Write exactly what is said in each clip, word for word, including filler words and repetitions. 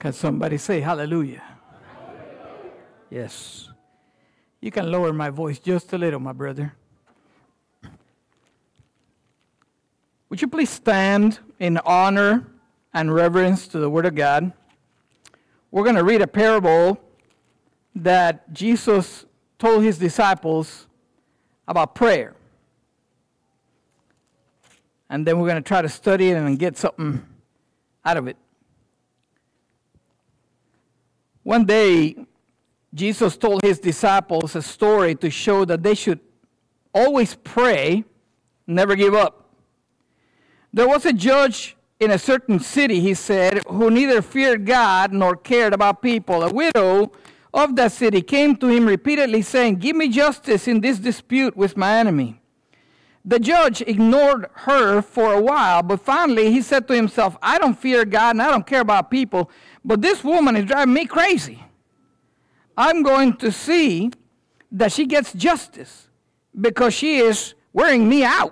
Can somebody say hallelujah? Yes. You can lower my voice just a little, my brother. Would you please stand in honor and reverence to the Word of God? We're going to read a parable that Jesus told his disciples about prayer. And then we're going to try to study it and get something out of it. One day, Jesus told his disciples a story to show that they should always pray, never give up. There was a judge in a certain city, he said, who neither feared God nor cared about people. A widow of that city came to him repeatedly saying, "Give me justice in this dispute with my enemy." The judge ignored her for a while, but finally he said to himself, "I don't fear God and I don't care about people, but this woman is driving me crazy. I'm going to see that she gets justice because she is wearing me out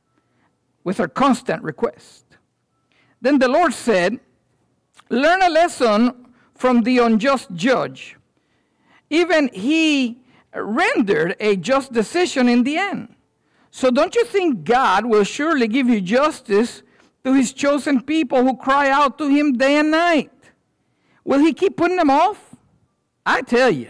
with her constant request." Then the Lord said, "Learn a lesson from the unjust judge. Even he rendered a just decision in the end. So don't you think God will surely give you justice to his chosen people who cry out to him day and night? Will he keep putting them off? I tell you,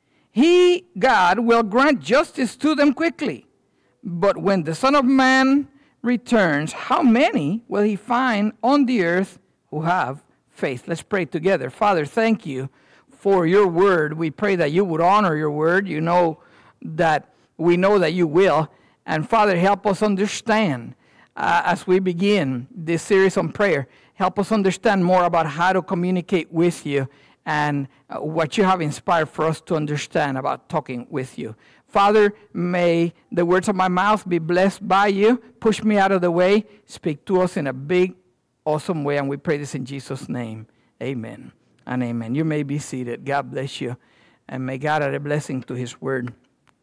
he, God, will grant justice to them quickly. But when the Son of Man returns, how many will he find on the earth who have faith?" Let's pray together. Father, thank you for your word. We pray that you would honor your word. You know that we know that you will. And Father, help us understand uh, as we begin this series on prayer. Help us understand more about how to communicate with you and uh, what you have inspired for us to understand about talking with you. Father, may the words of my mouth be blessed by you. Push me out of the way. Speak to us in a big, awesome way. And we pray this in Jesus' name. Amen and amen. You may be seated. God bless you. And may God add a blessing to his word.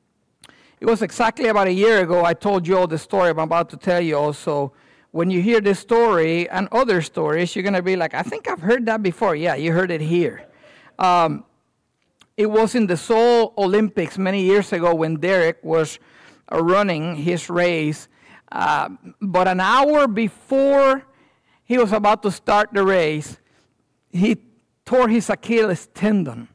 It was exactly about a year ago I told you all the story I'm about to tell you also. When you hear this story and other stories, you're going to be like, I think I've heard that before. Yeah, you heard it here. Um, it was in the Seoul Olympics many years ago when Derek was uh, running his race. Uh, but an hour before he was about to start the race, he tore his Achilles tendon.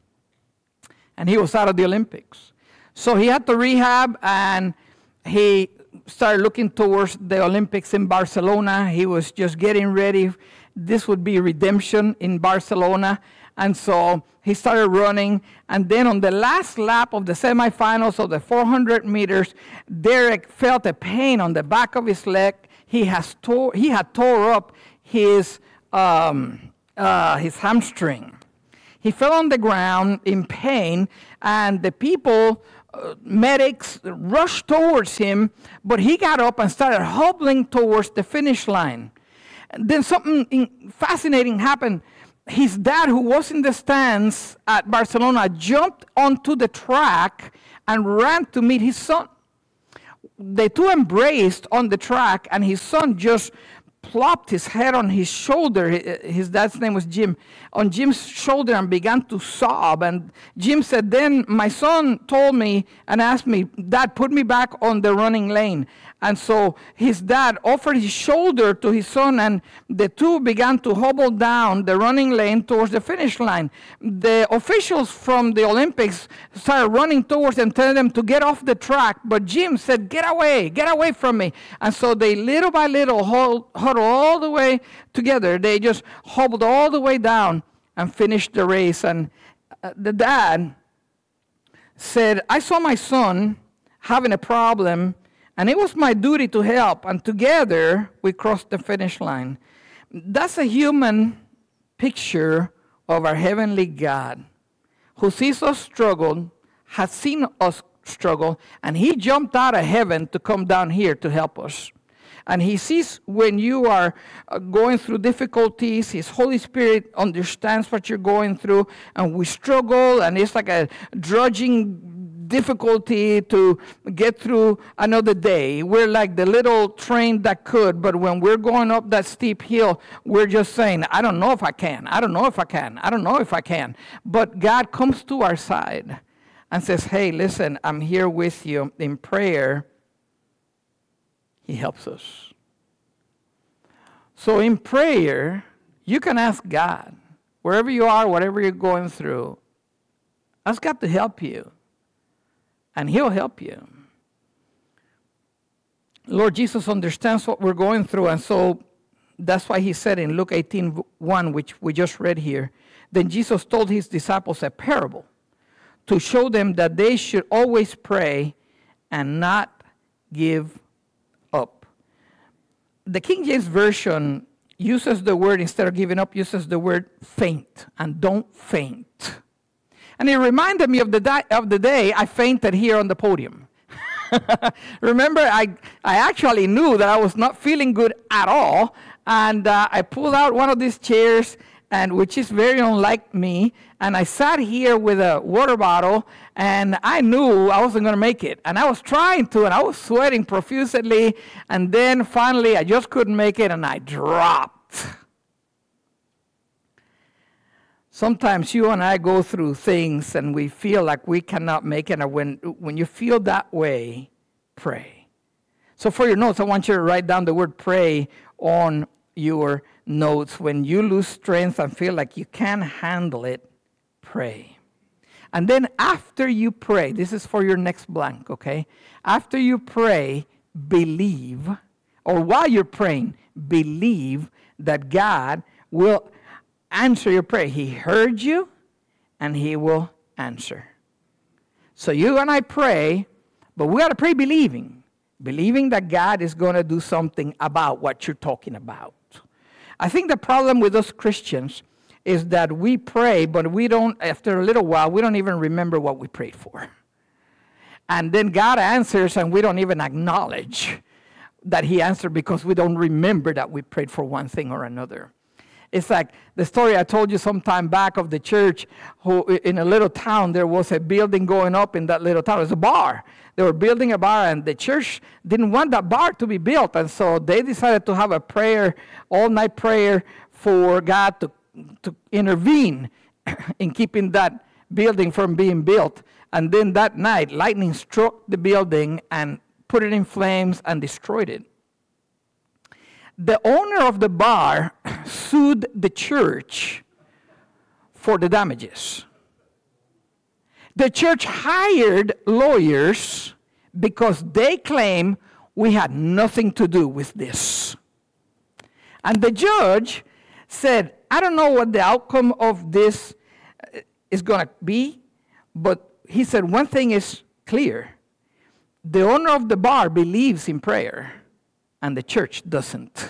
And he was out of the Olympics. So he had to rehab, and he started looking towards the Olympics in Barcelona. He was just getting ready. This would be redemption in Barcelona. And so he started running. And then on the last lap of the semifinals of the four hundred meters, Derek felt a pain on the back of his leg. He has tore, he had tore up his, um, uh, his hamstring. He fell on the ground in pain, and the people, uh, medics, rushed towards him, but he got up and started hobbling towards the finish line. And then something fascinating happened. His dad, who was in the stands at Barcelona, jumped onto the track and ran to meet his son. The two embraced on the track, and his son just plopped his head on his shoulder. His dad's name was Jim. On Jim's shoulder, and began to sob. And Jim said, "Then my son told me and asked me, 'Dad, put me back on the running lane.'" And so his dad offered his shoulder to his son, and the two began to hobble down the running lane towards the finish line. The officials from the Olympics started running towards them, telling them to get off the track. But Jim said, "Get away, get away from me." And so they little by little huddled all the way together. They just hobbled all the way down and finished the race. And uh, the dad said, "I saw my son having a problem, and it was my duty to help, and together we crossed the finish line." That's a human picture of our heavenly God, who sees us struggle, has seen us struggle, and he jumped out of heaven to come down here to help us. And he sees when you are going through difficulties. His Holy Spirit understands what you're going through, and we struggle, and it's like a drudging difficulty to get through another day. We're like the little train that could, but when we're going up that steep hill, we're just saying, I don't know if I can. I don't know if I can. I don't know if I can. But God comes to our side and says, hey, listen, I'm here with you in prayer. He helps us. So in prayer, you can ask God, wherever you are, whatever you're going through, ask God to help you, and He'll help you. Lord Jesus understands what we're going through, and so that's why He said in Luke eighteen one, which we just read here, then Jesus told His disciples a parable to show them that they should always pray and not give up. The King James Version uses the word, instead of giving up, uses the word faint, and don't faint. And it reminded me of the, di- of the day I fainted here on the podium. Remember, I, I actually knew that I was not feeling good at all, and uh, I pulled out one of these chairs, and which is very unlike me, and I sat here with a water bottle, and I knew I wasn't going to make it. And I was trying to, and I was sweating profusely, and then finally I just couldn't make it, and I dropped. Sometimes you and I go through things, and we feel like we cannot make it, and when, when you feel that way, pray. So for your notes, I want you to write down the word pray on your notes. When you lose strength and feel like you can't handle it, pray. And then after you pray, this is for your next blank, okay? After you pray, believe, or while you're praying, believe that God will answer your prayer. He heard you, and He will answer. So you and I pray, but we got to pray believing. Believing that God is going to do something about what you're talking about. I think the problem with us Christians is that we pray, but we don't, after a little while, we don't even remember what we prayed for. And then God answers, and we don't even acknowledge that He answered because we don't remember that we prayed for one thing or another. It's like the story I told you some time back of the church who, in a little town, there was a building going up in that little town. It was a bar. They were building a bar, and the church didn't want that bar to be built. And so they decided to have a prayer, all-night prayer for God to, to intervene in keeping that building from being built. And then that night, lightning struck the building and put it in flames and destroyed it. The owner of the bar sued the church for the damages. The church hired lawyers because they claim we had nothing to do with this. And the judge said, I don't know what the outcome of this is going to be, but he said one thing is clear. The owner of the bar believes in prayer, and the church doesn't.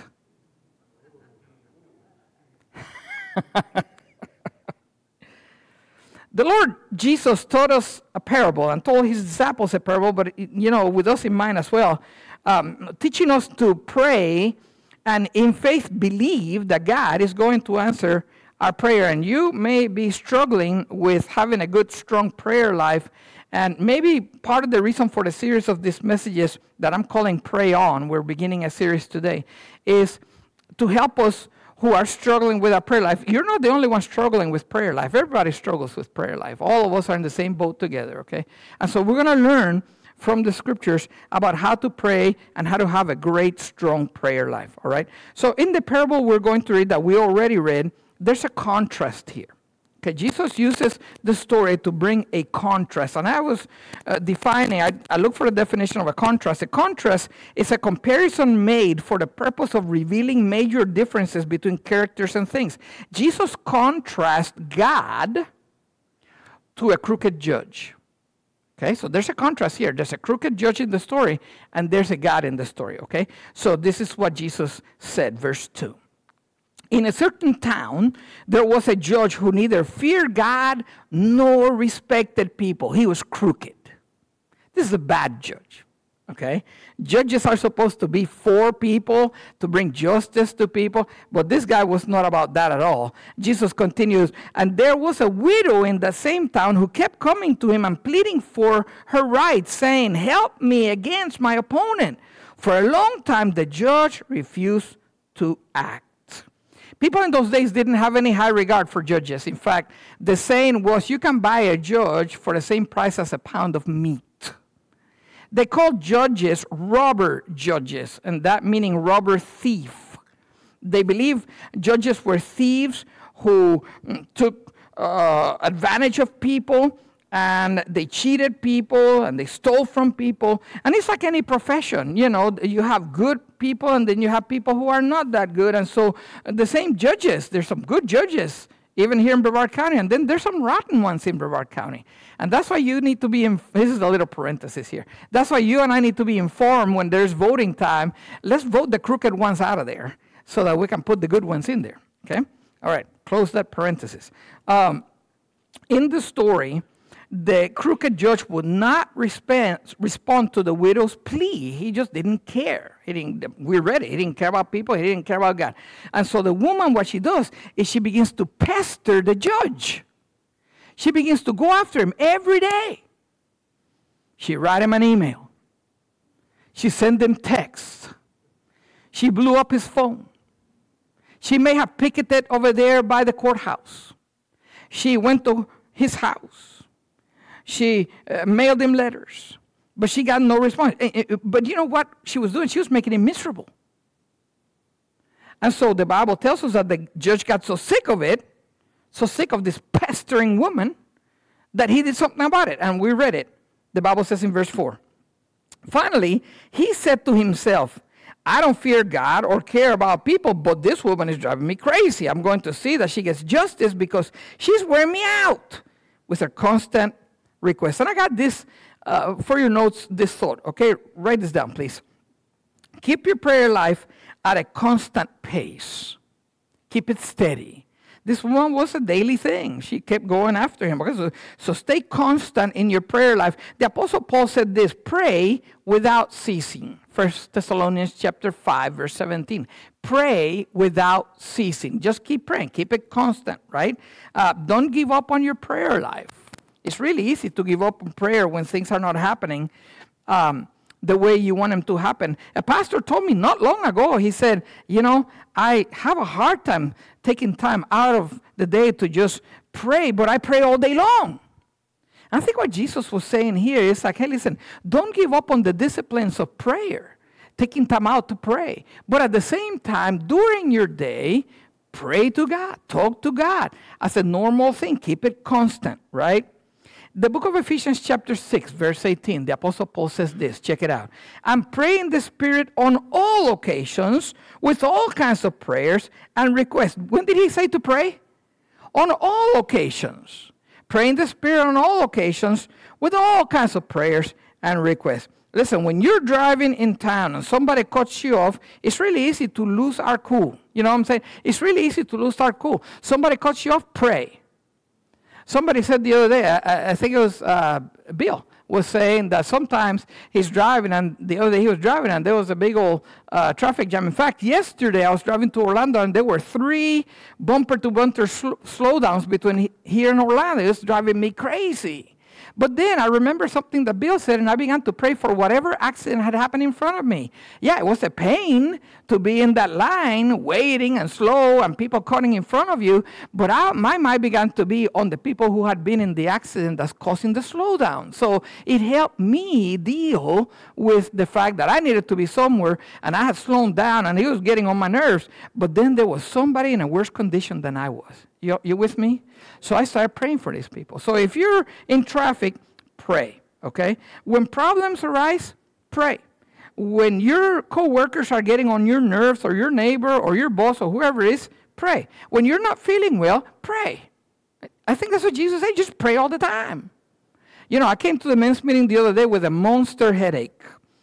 The Lord Jesus taught us a parable and told His disciples a parable, but, you know, with us in mind as well, um, teaching us to pray and in faith believe that God is going to answer our prayer. And you may be struggling with having a good, strong prayer life. And maybe part of the reason for the series of these messages that I'm calling Pray On, we're beginning a series today, is to help us who are struggling with our prayer life. You're not the only one struggling with prayer life. Everybody struggles with prayer life. All of us are in the same boat together, okay? And so we're going to learn from the scriptures about how to pray and how to have a great, strong prayer life, all right? So in the parable we're going to read that we already read, there's a contrast here. Okay, Jesus uses the story to bring a contrast. And I was uh, defining, I, I looked for a definition of a contrast. A contrast is a comparison made for the purpose of revealing major differences between characters and things. Jesus contrasts God to a crooked judge. Okay, so there's a contrast here. There's a crooked judge in the story, and there's a God in the story, okay? So this is what Jesus said, verse two. In a certain town, there was a judge who neither feared God nor respected people. He was crooked. This is a bad judge. Okay? Judges are supposed to be for people, to bring justice to people, but this guy was not about that at all. Jesus continues, and there was a widow in the same town who kept coming to him and pleading for her rights, saying, help me against my opponent. For a long time, the judge refused to act. People in those days didn't have any high regard for judges. In fact, the saying was, you can buy a judge for the same price as a pound of meat. They called judges robber judges, and that meaning robber thief. They believe judges were thieves who took uh, advantage of people, and they cheated people, and they stole from people. And it's like any profession. You know, you have good people, and then you have people who are not that good. And so the same judges, there's some good judges, even here in Brevard County, and then there's some rotten ones in Brevard County. And that's why you need to be, in, this is a little parenthesis here. That's why you and I need to be informed when there's voting time. Let's vote the crooked ones out of there so that we can put the good ones in there, okay? All right, close that parenthesis. Um, in the story, the crooked judge would not respond, respond to the widow's plea. He just didn't care. He didn't, we read it. He didn't care about people. He didn't care about God. And so the woman, what she does is she begins to pester the judge. She begins to go after him every day. She write him an email. She sent him texts. She blew up his phone. She may have picketed over there by the courthouse. She went to his house. She uh, mailed him letters, but she got no response. But you know what she was doing? She was making him miserable. And so the Bible tells us that the judge got so sick of it, so sick of this pestering woman, that he did something about it. And we read it. The Bible says in verse four. Finally, he said to himself, I don't fear God or care about people, but this woman is driving me crazy. I'm going to see that she gets justice because she's wearing me out with her constant request. And I got this, uh, for your notes, this thought. Okay, write this down, please. Keep your prayer life at a constant pace. Keep it steady. This one was a daily thing. She kept going after him. Okay, so, so stay constant in your prayer life. The Apostle Paul said this, pray without ceasing. First Thessalonians chapter five, verse seventeen. Pray without ceasing. Just keep praying. Keep it constant, right? Uh, don't give up on your prayer life. It's really easy to give up on prayer when things are not happening um, the way you want them to happen. A pastor told me not long ago, he said, you know, I have a hard time taking time out of the day to just pray, but I pray all day long. I think what Jesus was saying here is like, hey, listen, don't give up on the disciplines of prayer, taking time out to pray. But at the same time, during your day, pray to God, talk to God as a normal thing. Keep it constant, right? The book of Ephesians chapter six, verse eighteen, the Apostle Paul says this, check it out. And pray in the Spirit on all occasions with all kinds of prayers and requests. When did he say to pray? On all occasions. Pray in the Spirit on all occasions with all kinds of prayers and requests. Listen, when you're driving in town and somebody cuts you off, it's really easy to lose our cool. You know what I'm saying? It's really easy to lose our cool. Somebody cuts you off, pray. Somebody said the other day, I, I think it was uh, Bill, was saying that sometimes he's driving, and the other day he was driving, and there was a big old uh, traffic jam. In fact, yesterday I was driving to Orlando, and there were three bumper-to-bumper sl- slowdowns between here and Orlando. It was driving me crazy. But then I remember something that Bill said, and I began to pray for whatever accident had happened in front of me. Yeah, it was a pain to be in that line, waiting and slow, and people cutting in front of you. But I, my mind began to be on the people who had been in the accident that's causing the slowdown. So it helped me deal with the fact that I needed to be somewhere, and I had slowed down, and it was getting on my nerves. But then there was somebody in a worse condition than I was. You, you with me? So I started praying for these people. So if you're in traffic, pray, okay? When problems arise, pray. When your coworkers are getting on your nerves, or your neighbor, or your boss, or whoever it is, pray. When you're not feeling well, pray. I think that's what Jesus said, just pray all the time. You know, I came to the men's meeting the other day with a monster headache.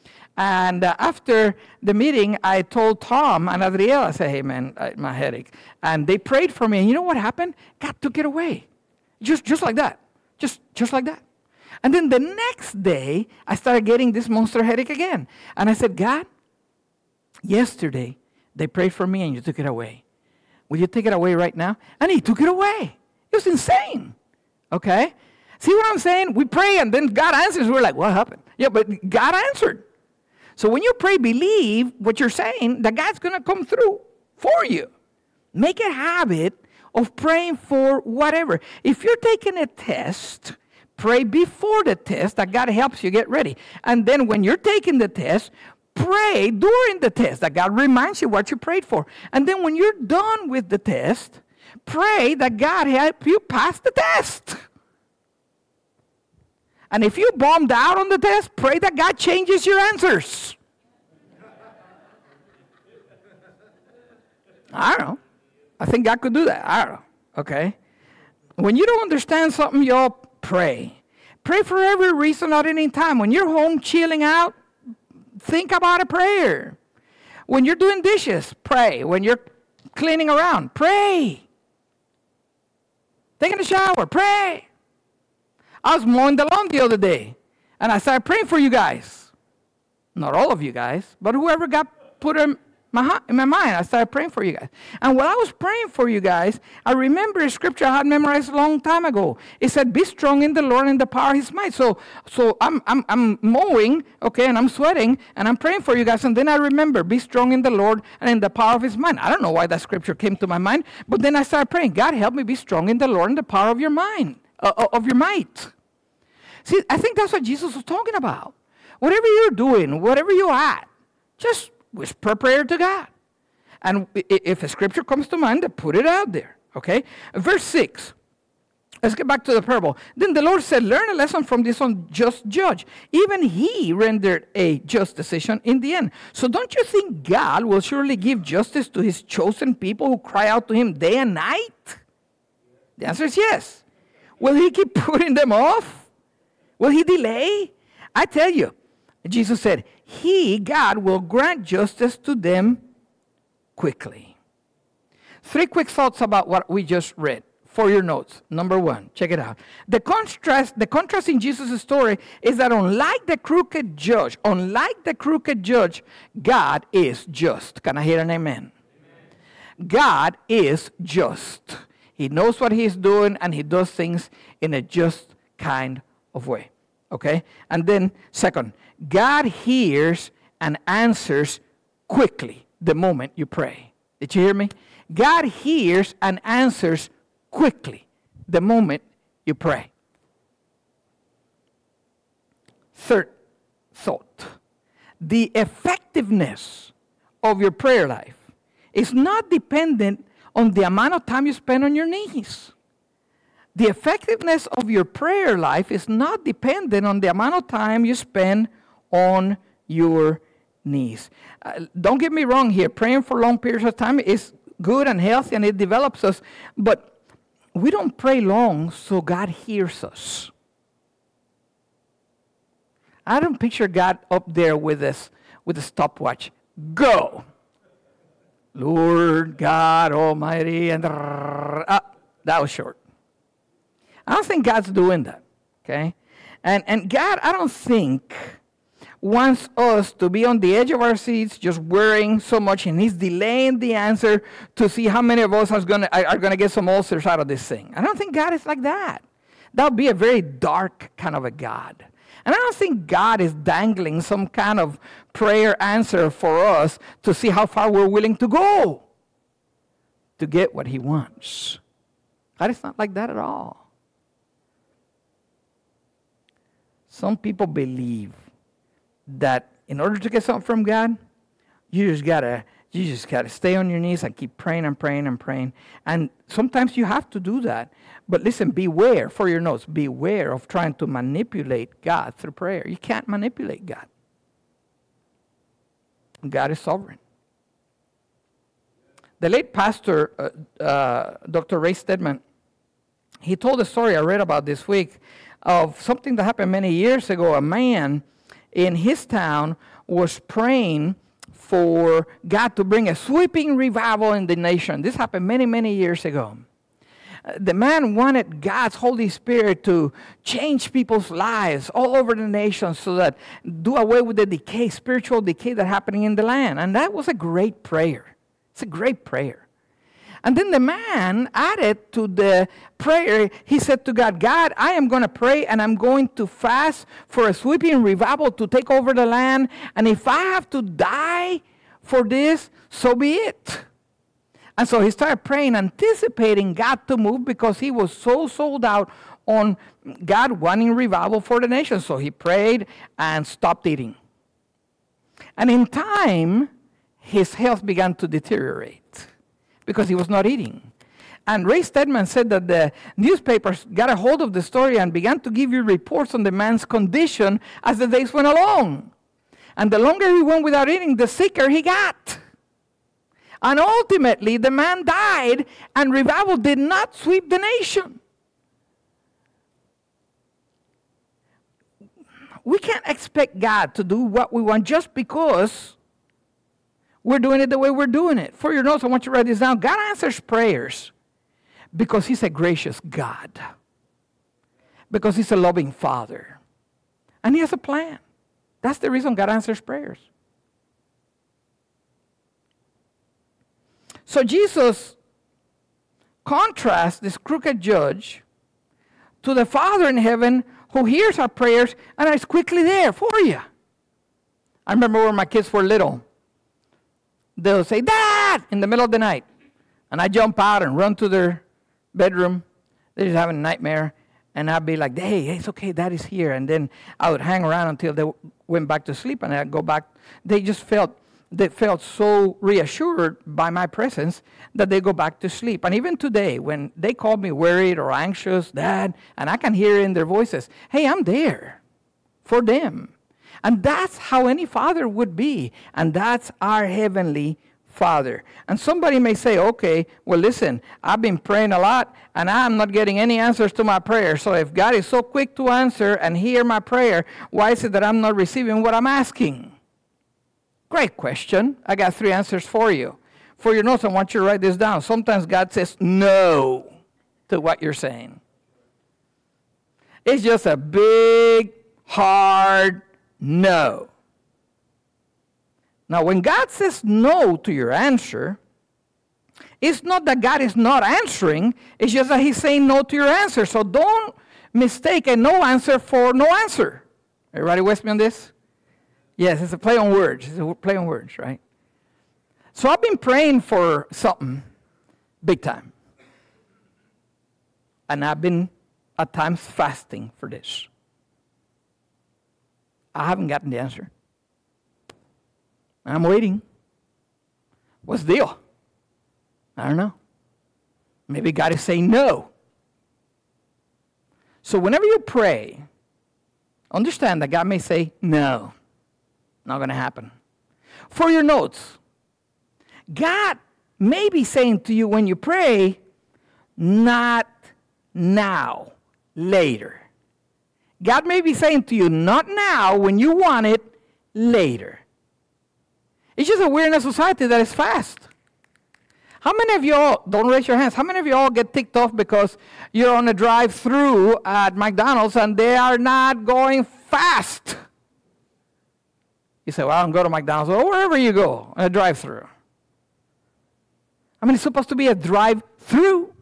And uh, after the meeting, I told Tom and Adriel, I said, hey, man, I, my headache. And they prayed for me. And you know what happened? God took it away. Just just like that. Just just like that. And then the next day, I started getting this monster headache again. And I said, God, yesterday, they prayed for me and you took it away. Will you take it away right now? And he took it away. It was insane. Okay? See what I'm saying? We pray and then God answers. We're like, what happened? Yeah, but God answered. So when you pray, believe what you're saying, that God's going to come through for you. Make a habit of praying for whatever. If you're taking a test, pray before the test that God helps you get ready. And then when you're taking the test, pray during the test that God reminds you what you prayed for. And then when you're done with the test, pray that God help you pass the test. And if you bombed out on the test, pray that God changes your answers. I don't know. I think God could do that. I don't know. Okay? When you don't understand something, y'all pray. Pray for every reason at any time. When you're home chilling out, think about a prayer. When you're doing dishes, pray. When you're cleaning around, pray. Taking a shower, pray. I was mowing the lawn the other day, and I started praying for you guys. Not all of you guys, but whoever got put in my, in my mind, I started praying for you guys. And while I was praying for you guys, I remember a scripture I had memorized a long time ago. It said, be strong in the Lord and the power of his might. So so I'm, I'm, I'm mowing, okay, and I'm sweating, and I'm praying for you guys. And then I remember, be strong in the Lord and in the power of his might. I don't know why that scripture came to my mind, but then I started praying, God, help me be strong in the Lord and the power of your mind. Uh, of your might. See, I think that's what Jesus was talking about. Whatever you're doing, whatever you're at, just whisper prayer to God. And if a scripture comes to mind, put it out there. Okay? Verse six. Let's get back to the parable. Then the Lord said, learn a lesson from this unjust judge. Even he rendered a just decision in the end. So don't you think God will surely give justice to his chosen people who cry out to him day and night? The answer is yes. Will he keep putting them off? Will he delay? I tell you, Jesus said, he, God, will grant justice to them quickly. Three quick thoughts about what we just read for your notes. Number one, check it out. The contrast, the contrast in Jesus' story is that unlike the crooked judge, unlike the crooked judge, God is just. Can I hear an amen? Amen. God is just. He knows what he's doing, and he does things in a just kind of way. Okay? And then, second, God hears and answers quickly the moment you pray. Did you hear me? God hears and answers quickly the moment you pray. Third thought. The effectiveness of your prayer life is not dependent on the amount of time you spend on your knees. The effectiveness of your prayer life is not dependent on the amount of time you spend on your knees. Uh, don't get me wrong here. Praying for long periods of time is good and healthy, and it develops us. But we don't pray long so God hears us. I don't picture God up there with this, with a stopwatch. Go! Lord God Almighty, and uh, that was short. I don't think God's doing that, okay? And and God, I don't think, wants us to be on the edge of our seats just worrying so much, and he's delaying the answer to see how many of us are going to are going to get some ulcers out of this thing. I don't think God is like that. That would be a very dark kind of a God. And I don't think God is dangling some kind of prayer answer for us to see how far we're willing to go to get what he wants. God is not like that at all. Some people believe that in order to get something from God, you just gotta you just gotta stay on your knees and keep praying and praying and praying. And sometimes you have to do that. But listen, beware, for your notes, beware of trying to manipulate God through prayer. You can't manipulate God. God is sovereign. The late pastor, uh, uh, Doctor Ray Stedman, he told a story I read about this week of something that happened many years ago. A man in his town was praying for God to bring a sweeping revival in the nation. This happened many, many years ago. Uh, The man wanted God's Holy Spirit to change people's lives all over the nation so that do away with the decay, spiritual decay that's happening in the land. And that was a great prayer. It's a great prayer. And then the man added to the prayer, he said to God, God, I am going to pray and I'm going to fast for a sweeping revival to take over the land. And if I have to die for this, so be it. And so he started praying, anticipating God to move because he was so sold out on God wanting revival for the nation. So he prayed and stopped eating. And in time, his health began to deteriorate because he was not eating. And Ray Stedman said that the newspapers got a hold of the story and began to give you reports on the man's condition as the days went along. And the longer he went without eating, the sicker he got. And ultimately, the man died, and revival did not sweep the nation. We can't expect God to do what we want just because we're doing it the way we're doing it. For your notes, I want you to write this down. God answers prayers because he's a gracious God. Because he's a loving Father. And he has a plan. That's the reason God answers prayers. So Jesus contrasts this crooked judge to the Father in heaven who hears our prayers and is quickly there for you. I remember when my kids were little. They'll say, Dad, in the middle of the night. And I jump out and run to their bedroom. They're just having a nightmare. And I'd be like, hey, it's okay, Daddy's here. And then I would hang around until they went back to sleep, and I'd go back. They just felt, they felt so reassured by my presence that they go back to sleep. And even today, when they call me worried or anxious, Dad, and I can hear in their voices, hey, I'm there for them. And that's how any father would be. And that's our heavenly Father. And somebody may say, okay, well, listen, I've been praying a lot, and I'm not getting any answers to my prayer. So if God is so quick to answer and hear my prayer, why is it that I'm not receiving what I'm asking? Great question. I got three answers for you. For your notes, I want you to write this down. Sometimes God says no to what you're saying. It's just a big, hard no. Now, when God says no to your answer, it's not that God is not answering, it's just that he's saying no to your answer. So don't mistake a no answer for no answer. Everybody with me on this? Yes, it's a play on words. It's a play on words, right? So I've been praying for something big time. And I've been at times fasting for this. I haven't gotten the answer. I'm waiting. What's the deal? I don't know. Maybe God is saying no. So whenever you pray, understand that God may say no. Not going to happen. For your notes, God may be saying to you when you pray, not now, later. God may be saying to you, not now, when you want it, later. It's just a we're in a society that is fast. How many of y'all, don't raise your hands, how many of y'all get ticked off because you're on a drive-through at McDonald's and they are not going fast? You say, well, I don't go to McDonald's, or wherever you go, a drive-through. I mean, it's supposed to be a drive-through.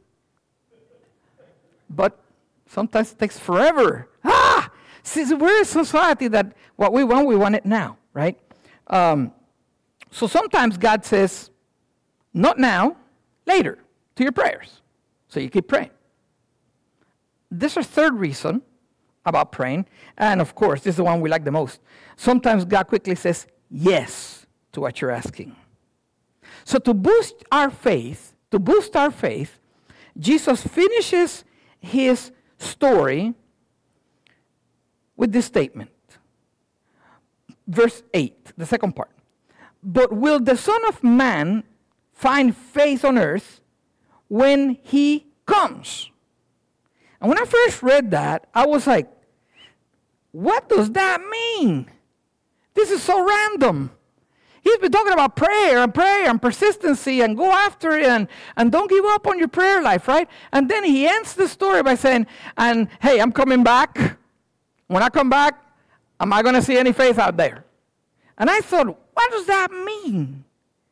But sometimes it takes forever. Ah! See, we're a society that what we want, we want it now, right? Um, so sometimes God says, not now, later, to your prayers. So you keep praying. This is the third reason about praying. And of course, this is the one we like the most. Sometimes God quickly says yes to what you're asking. So to boost our faith, to boost our faith, Jesus finishes his story with this statement. Verse eight, the second part. But will the Son of Man find faith on earth when he comes? And when I first read that, I was like, what does that mean? This is so random. He's been talking about prayer and prayer and persistency and go after it and, and don't give up on your prayer life, right? And then he ends the story by saying, and hey, I'm coming back. When I come back, am I going to see any faith out there? And I thought, what does that mean?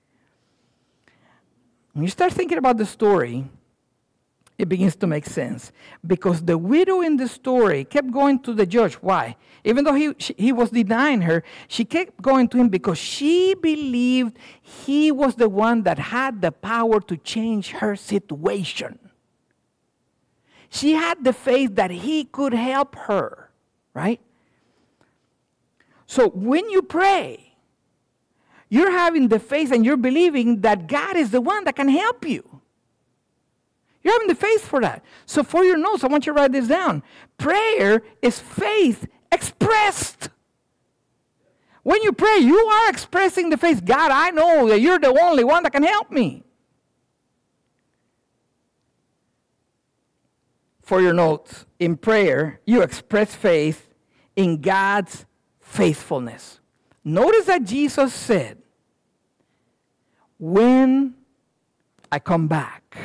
When you start thinking about the story, it begins to make sense. Because the widow in the story kept going to the judge. Why? Even though he, she, he was denying her, she kept going to him because she believed he was the one that had the power to change her situation. She had the faith that he could help her, right? So when you pray, you're having the faith and you're believing that God is the one that can help you. You're having the faith for that. So for your notes, I want you to write this down. Prayer is faith expressed. When you pray, you are expressing the faith. God, I know that you're the only one that can help me. For your notes, in prayer, you express faith in God's faithfulness. Notice that Jesus said, when I come back,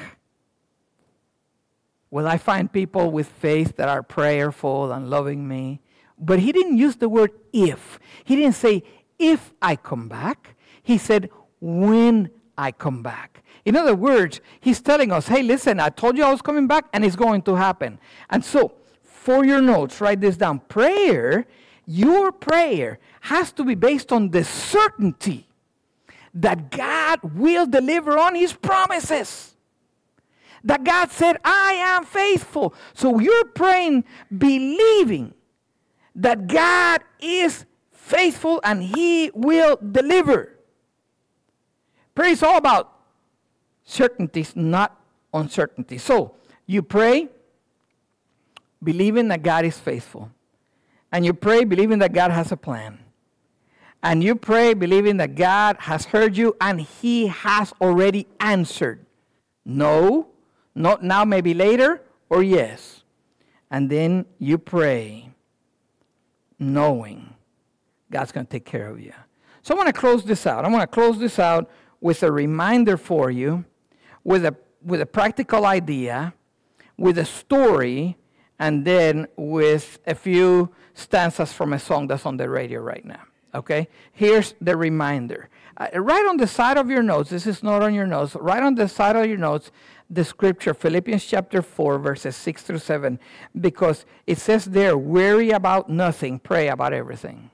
will I find people with faith that are prayerful and loving me? But he didn't use the word if. He didn't say, if I come back. He said, when I come back. In other words, he's telling us, hey, listen, I told you I was coming back, and it's going to happen. And so, for your notes, write this down. Prayer, your prayer, has to be based on the certainty that God will deliver on his promises. That God said, I am faithful. So you're praying, believing that God is faithful and he will deliver. Prayer is all about certainties, not uncertainty. So you pray, believing that God is faithful. And you pray, believing that God has a plan. And you pray, believing that God has heard you and he has already answered. No, not now, maybe later, or yes. And then you pray, knowing God's going to take care of you. So I want to close this out. I want to close this out with a reminder for you, with a, with a practical idea, with a story, and then with a few stanzas from a song that's on the radio right now. Okay? Here's the reminder. Uh, right on the side of your notes, this is not on your notes, right on the side of your notes, the scripture, Philippians chapter four, verses six through seven, because it says there, worry about nothing, pray about everything.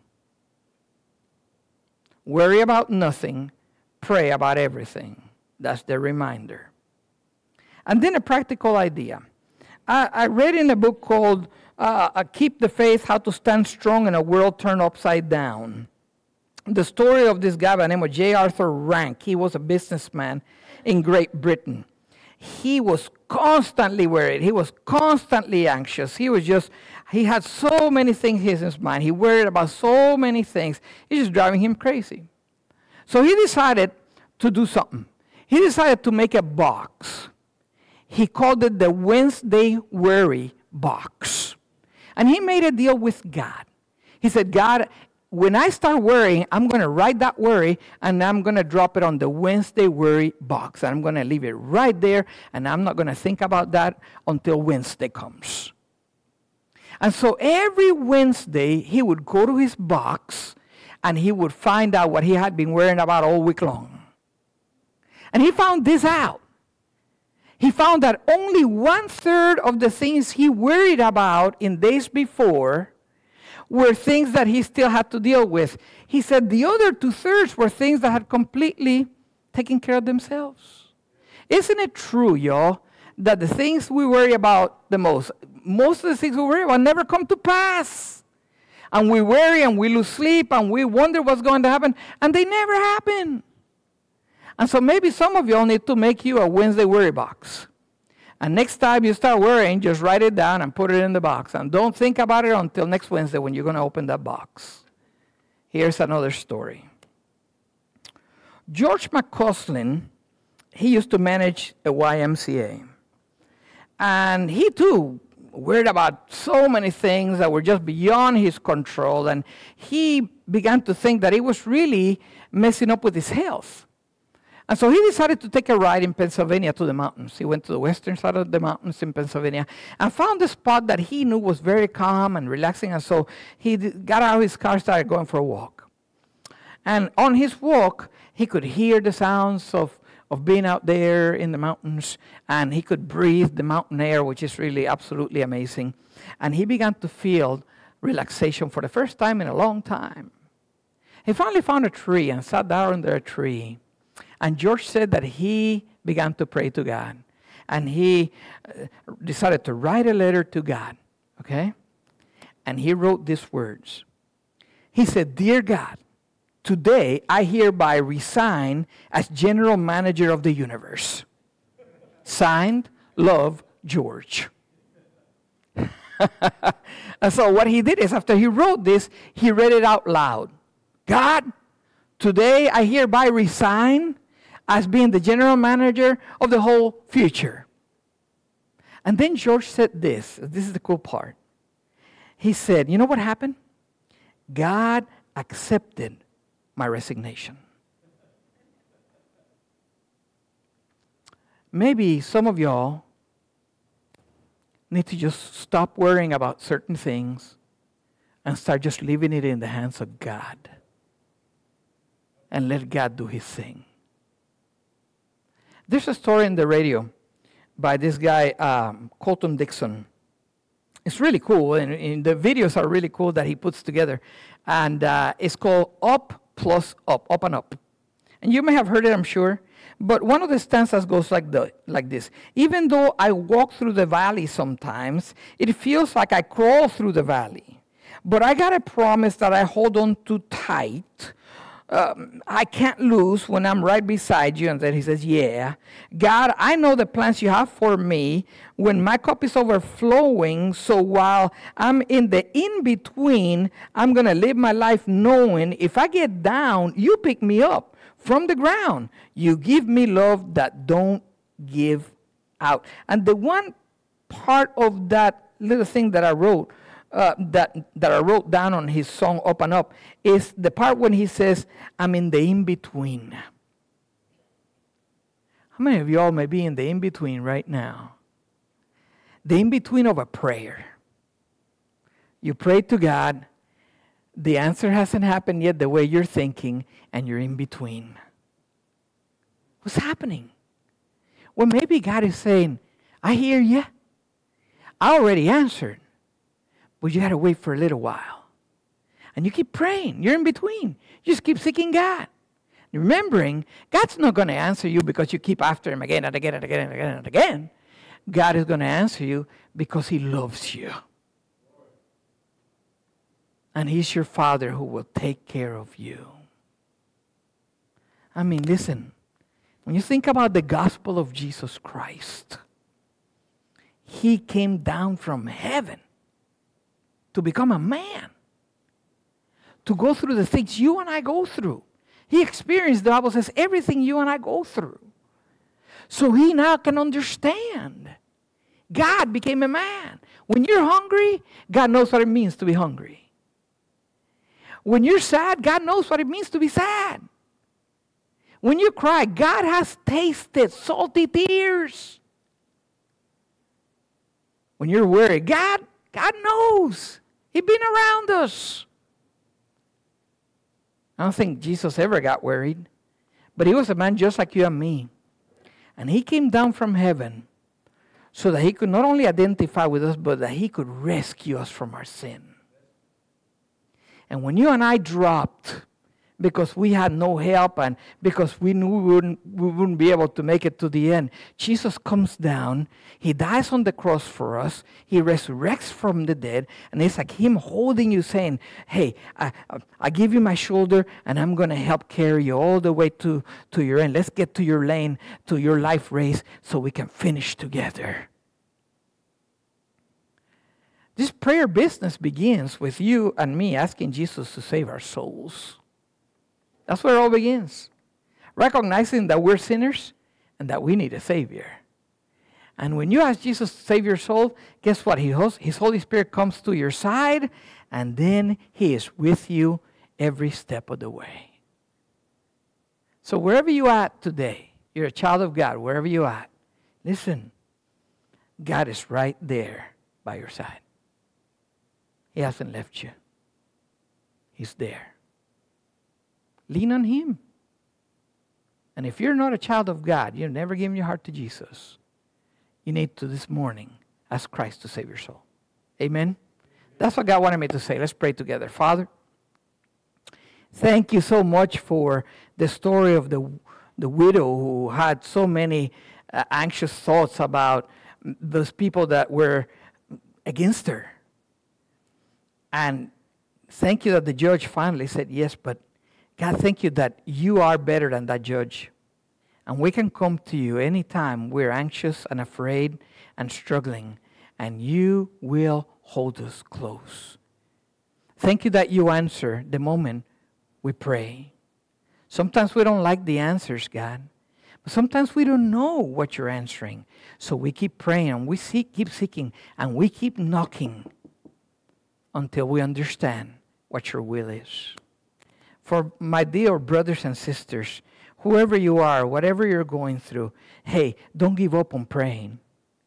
Worry about nothing, pray about everything. That's the reminder. And then a practical idea. I, I read in a book called uh, Keep the Faith, How to Stand Strong in a World Turned Upside Down. The story of this guy by the name of J. Arthur Rank. He was a businessman in Great Britain. He was constantly worried. He was constantly anxious. He was just, he had so many things in his mind. He worried about so many things. It's just driving him crazy. So he decided to do something. He decided to make a box. He called it the Wednesday Worry Box. And he made a deal with God. He said, God, when I start worrying, I'm going to write that worry, and I'm going to drop it on the Wednesday Worry Box. And I'm going to leave it right there, and I'm not going to think about that until Wednesday comes. And so every Wednesday, he would go to his box, and he would find out what he had been worrying about all week long. And he found this out. He found that only one-third of the things he worried about in days before were things that he still had to deal with. He said the other two-thirds were things that had completely taken care of themselves. Isn't it true, y'all, that the things we worry about the most, most of the things we worry about never come to pass? And we worry and we lose sleep and we wonder what's going to happen, and they never happen. And so maybe some of y'all need to make you a Wednesday worry box. And next time you start worrying, just write it down and put it in the box. And don't think about it until next Wednesday when you're going to open that box. Here's another story. George McCausland, he used to manage a Y M C A. And he too worried about so many things that were just beyond his control. And he began to think that he was really messing up with his health. And so he decided to take a ride in Pennsylvania to the mountains. He went to the western side of the mountains in Pennsylvania and found a spot that he knew was very calm and relaxing. And so he got out of his car, started going for a walk. And on his walk, he could hear the sounds of, of being out there in the mountains. And he could breathe the mountain air, which is really absolutely amazing. And he began to feel relaxation for the first time in a long time. He finally found a tree and sat down under a tree. And George said that he began to pray to God. And he uh, decided to write a letter to God, okay? And he wrote these words. He said, "Dear God, today I hereby resign as general manager of the universe. Signed, Love, George." And so what he did is after he wrote this, he read it out loud. "God, today I hereby resign as being the general manager of the whole future." And then George said this. This is the cool part. He said, "You know what happened? God accepted my resignation." Maybe some of y'all need to just stop worrying about certain things and start just leaving it in the hands of God and let God do his thing. There's a story in the radio by this guy, um, Colton Dixon. It's really cool, and, and the videos are really cool that he puts together. And uh, it's called Up Plus Up, Up and Up. And you may have heard it, I'm sure. But one of the stanzas goes like, the, like this. "Even though I walk through the valley sometimes, it feels like I crawl through the valley. But I got a promise that I hold on to tight. Um, I can't lose when I'm right beside you." And then he says, "Yeah, God, I know the plans you have for me when my cup is overflowing. So while I'm in the in-between, I'm going to live my life knowing if I get down, you pick me up from the ground. You give me love that don't give out." And the one part of that little thing that I wrote, Uh, that, that I wrote down on his song Up and Up is the part when he says, "I'm in the in-between." How many of y'all may be in the in-between right now? The in-between of a prayer. You pray to God, the answer hasn't happened yet the way you're thinking, and you're in between. What's happening? Well, maybe God is saying, "I hear you. I already answered. But you got to wait for a little while." And you keep praying. You're in between. You just keep seeking God. Remembering, God's not going to answer you because you keep after him again and again and again and again and again. God is going to answer you because he loves you. And he's your Father who will take care of you. I mean, listen. When you think about the gospel of Jesus Christ, he came down from heaven to become a man, to go through the things you and I go through. He experienced, the Bible says, everything you and I go through. So he now can understand. God became a man. When you're hungry, God knows what it means to be hungry. When you're sad, God knows what it means to be sad. When you cry, God has tasted salty tears. When you're worried, God, God knows. He's been around us. I don't think Jesus ever got worried. But he was a man just like you and me. And he came down from heaven so that he could not only identify with us, but that he could rescue us from our sin. And when you and I dropped because we had no help and because we knew we wouldn't, we wouldn't be able to make it to the end, Jesus comes down. He dies on the cross for us. He resurrects from the dead. And it's like him holding you saying, "Hey, I, I, I give you my shoulder and I'm going to help carry you all the way to, to your end. Let's get to your lane, to your life race so we can finish together." This prayer business begins with you and me asking Jesus to save our souls. That's where it all begins. Recognizing that we're sinners and that we need a Savior. And when you ask Jesus to save your soul, guess what? His Holy Spirit comes to your side, and then He is with you every step of the way. So wherever you are at today, you're a child of God, wherever you are at, listen, God is right there by your side. He hasn't left you. He's there. Lean on Him. And if you're not a child of God, you've never given your heart to Jesus, you need to this morning ask Christ to save your soul. Amen? That's what God wanted me to say. Let's pray together. Father, thank you so much for the story of the, the widow who had so many uh, anxious thoughts about those people that were against her. And thank you that the judge finally said yes, but God, thank you that you are better than that judge. And we can come to you anytime we're anxious and afraid and struggling, and you will hold us close. Thank you that you answer the moment we pray. Sometimes we don't like the answers, God. But sometimes we don't know what you're answering. So we keep praying, and we seek, keep seeking, and we keep knocking until we understand what your will is. For my dear brothers and sisters, whoever you are, whatever you're going through, hey, don't give up on praying.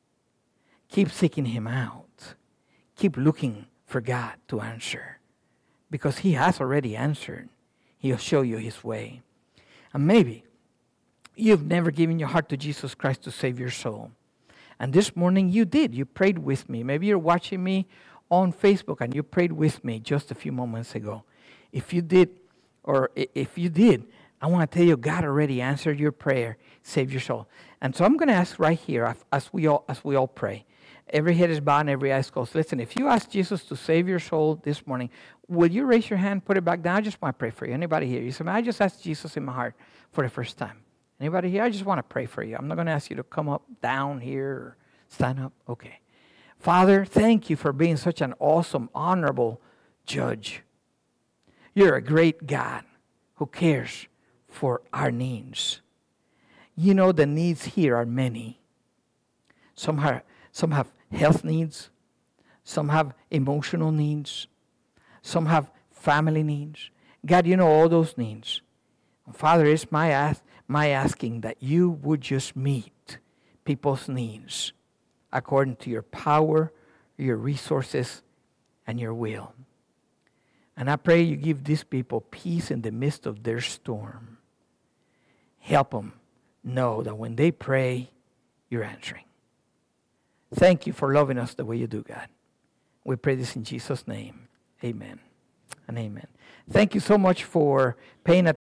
Keep seeking Him out. Keep looking for God to answer, because He has already answered. He'll show you His way. And maybe you've never given your heart to Jesus Christ to save your soul. And this morning you did. You prayed with me. Maybe you're watching me on Facebook and you prayed with me just a few moments ago. If you did, or if you did, I want to tell you, God already answered your prayer, saved your soul. And so I'm going to ask right here, as we all as we all pray, every head is bowed and every eye is closed. Listen, if you ask Jesus to save your soul this morning, will you raise your hand, put it back down? I just want to pray for you. Anybody here? You say, I just asked Jesus in my heart for the first time. Anybody here? I just want to pray for you. I'm not going to ask you to come up, down here, or stand up. Okay. Father, thank you for being such an awesome, honorable judge. You're a great God who cares for our needs. You know the needs here are many. Some have, some have health needs. Some have emotional needs. Some have family needs. God, you know all those needs. Father, it's my, ask, my asking that you would just meet people's needs according to your power, your resources, and your will. And I pray you give these people peace in the midst of their storm. Help them know that when they pray, you're answering. Thank you for loving us the way you do, God. We pray this in Jesus' name. Amen and amen. Thank you so much for paying attention.